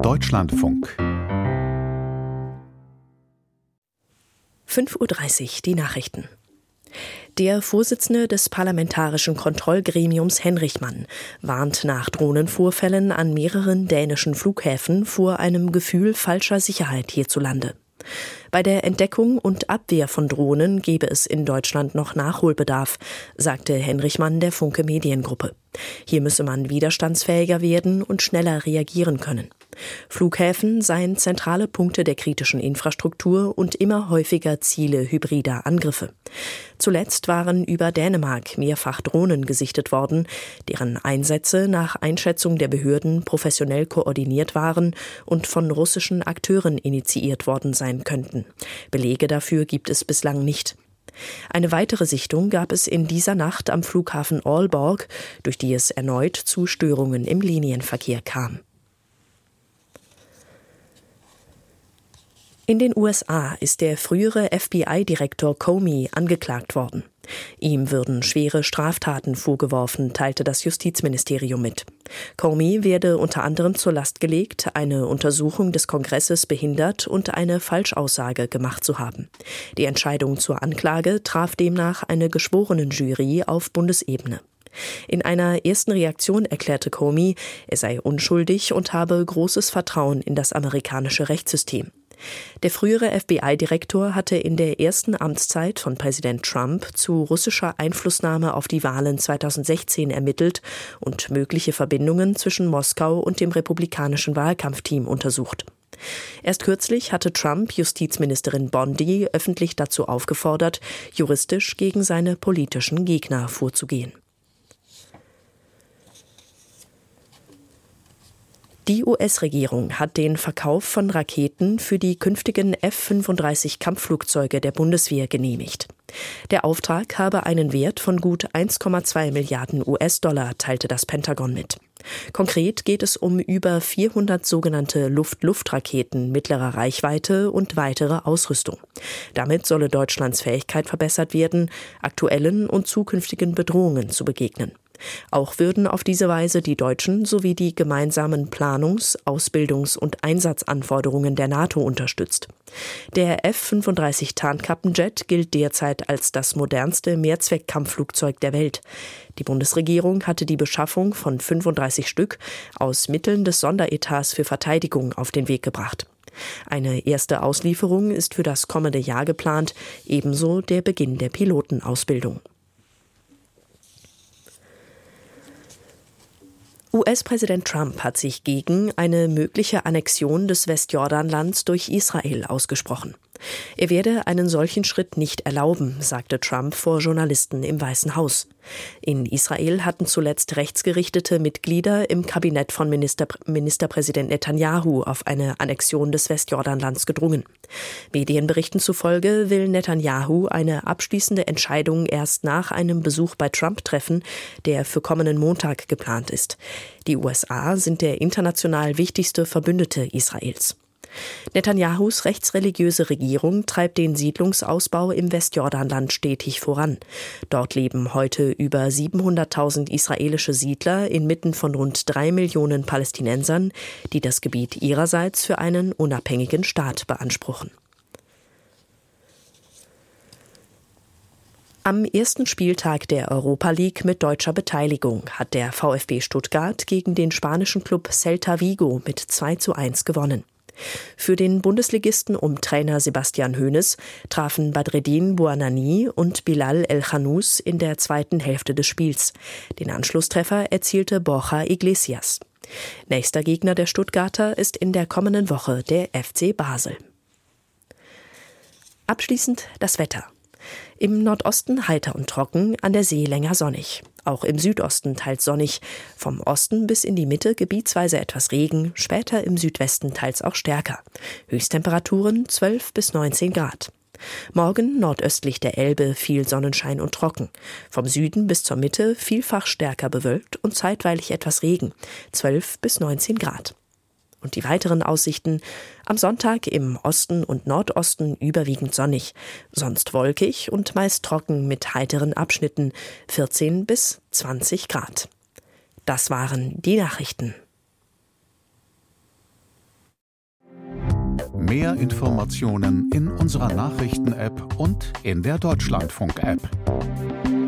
Deutschlandfunk 5:30 Uhr, die Nachrichten. Der Vorsitzende des Parlamentarischen Kontrollgremiums Henrik Mann warnt nach Drohnenvorfällen an mehreren dänischen Flughäfen vor einem Gefühl falscher Sicherheit hierzulande. Bei der Entdeckung und Abwehr von Drohnen gebe es in Deutschland noch Nachholbedarf, sagte Henrik Mann der Funke Mediengruppe. Hier müsse man widerstandsfähiger werden und schneller reagieren können. Flughäfen seien zentrale Punkte der kritischen Infrastruktur und immer häufiger Ziele hybrider Angriffe. Zuletzt waren über Dänemark mehrfach Drohnen gesichtet worden, deren Einsätze nach Einschätzung der Behörden professionell koordiniert waren und von russischen Akteuren initiiert worden sein könnten. Belege dafür gibt es bislang nicht. Eine weitere Sichtung gab es in dieser Nacht am Flughafen Aalborg, durch die es erneut zu Störungen im Linienverkehr kam. In den USA ist der frühere FBI-Direktor Comey angeklagt worden. Ihm würden schwere Straftaten vorgeworfen, teilte das Justizministerium mit. Comey werde unter anderem zur Last gelegt, eine Untersuchung des Kongresses behindert und eine Falschaussage gemacht zu haben. Die Entscheidung zur Anklage traf demnach eine Geschworenenjury auf Bundesebene. In einer ersten Reaktion erklärte Comey, er sei unschuldig und habe großes Vertrauen in das amerikanische Rechtssystem. Der frühere FBI-Direktor hatte in der ersten Amtszeit von Präsident Trump zu russischer Einflussnahme auf die Wahlen 2016 ermittelt und mögliche Verbindungen zwischen Moskau und dem republikanischen Wahlkampfteam untersucht. Erst kürzlich hatte Trump Justizministerin Bondi öffentlich dazu aufgefordert, juristisch gegen seine politischen Gegner vorzugehen. Die US-Regierung hat den Verkauf von Raketen für die künftigen F-35 Kampfflugzeuge der Bundeswehr genehmigt. Der Auftrag habe einen Wert von gut 1,2 Milliarden US-Dollar, teilte das Pentagon mit. Konkret geht es um über 400 sogenannte Luft-Luft-Raketen mittlerer Reichweite und weitere Ausrüstung. Damit solle Deutschlands Fähigkeit verbessert werden, aktuellen und zukünftigen Bedrohungen zu begegnen. Auch würden auf diese Weise die Deutschen sowie die gemeinsamen Planungs-, Ausbildungs- und Einsatzanforderungen der NATO unterstützt. Der F-35 Tarnkappenjet gilt derzeit als das modernste Mehrzweck-Kampfflugzeug der Welt. Die Bundesregierung hatte die Beschaffung von 35 Stück aus Mitteln des Sonderetats für Verteidigung auf den Weg gebracht. Eine erste Auslieferung ist für das kommende Jahr geplant, ebenso der Beginn der Pilotenausbildung. US-Präsident Trump hat sich gegen eine mögliche Annexion des Westjordanlands durch Israel ausgesprochen. Er werde einen solchen Schritt nicht erlauben, sagte Trump vor Journalisten im Weißen Haus. In Israel hatten zuletzt rechtsgerichtete Mitglieder im Kabinett von Ministerpräsident Netanyahu auf eine Annexion des Westjordanlands gedrungen. Medienberichten zufolge will Netanyahu eine abschließende Entscheidung erst nach einem Besuch bei Trump treffen, der für kommenden Montag geplant ist. Die USA sind der international wichtigste Verbündete Israels. Netanyahus rechtsreligiöse Regierung treibt den Siedlungsausbau im Westjordanland stetig voran. Dort leben heute über 700.000 israelische Siedler inmitten von rund 3 Millionen Palästinensern, die das Gebiet ihrerseits für einen unabhängigen Staat beanspruchen. Am ersten Spieltag der Europa League mit deutscher Beteiligung hat der VfB Stuttgart gegen den spanischen Club Celta Vigo mit 2:1 gewonnen. Für den Bundesligisten um Trainer Sebastian Hoeneß trafen Badreddin Bouanani und Bilal El-Khanous in der zweiten Hälfte des Spiels. Den Anschlusstreffer erzielte Borja Iglesias. Nächster Gegner der Stuttgarter ist in der kommenden Woche der FC Basel. Abschließend das Wetter. Im Nordosten heiter und trocken, an der See länger sonnig. Auch im Südosten teils sonnig. Vom Osten bis in die Mitte gebietsweise etwas Regen, später im Südwesten teils auch stärker. Höchsttemperaturen 12 bis 19 Grad. Morgen nordöstlich der Elbe viel Sonnenschein und trocken. Vom Süden bis zur Mitte vielfach stärker bewölkt und zeitweilig etwas Regen. 12 bis 19 Grad. Und die weiteren Aussichten: am Sonntag im Osten und Nordosten überwiegend sonnig, sonst wolkig und meist trocken mit heiteren Abschnitten, 14 bis 20 Grad. Das waren die Nachrichten. Mehr Informationen in unserer Nachrichten-App und in der Deutschlandfunk-App.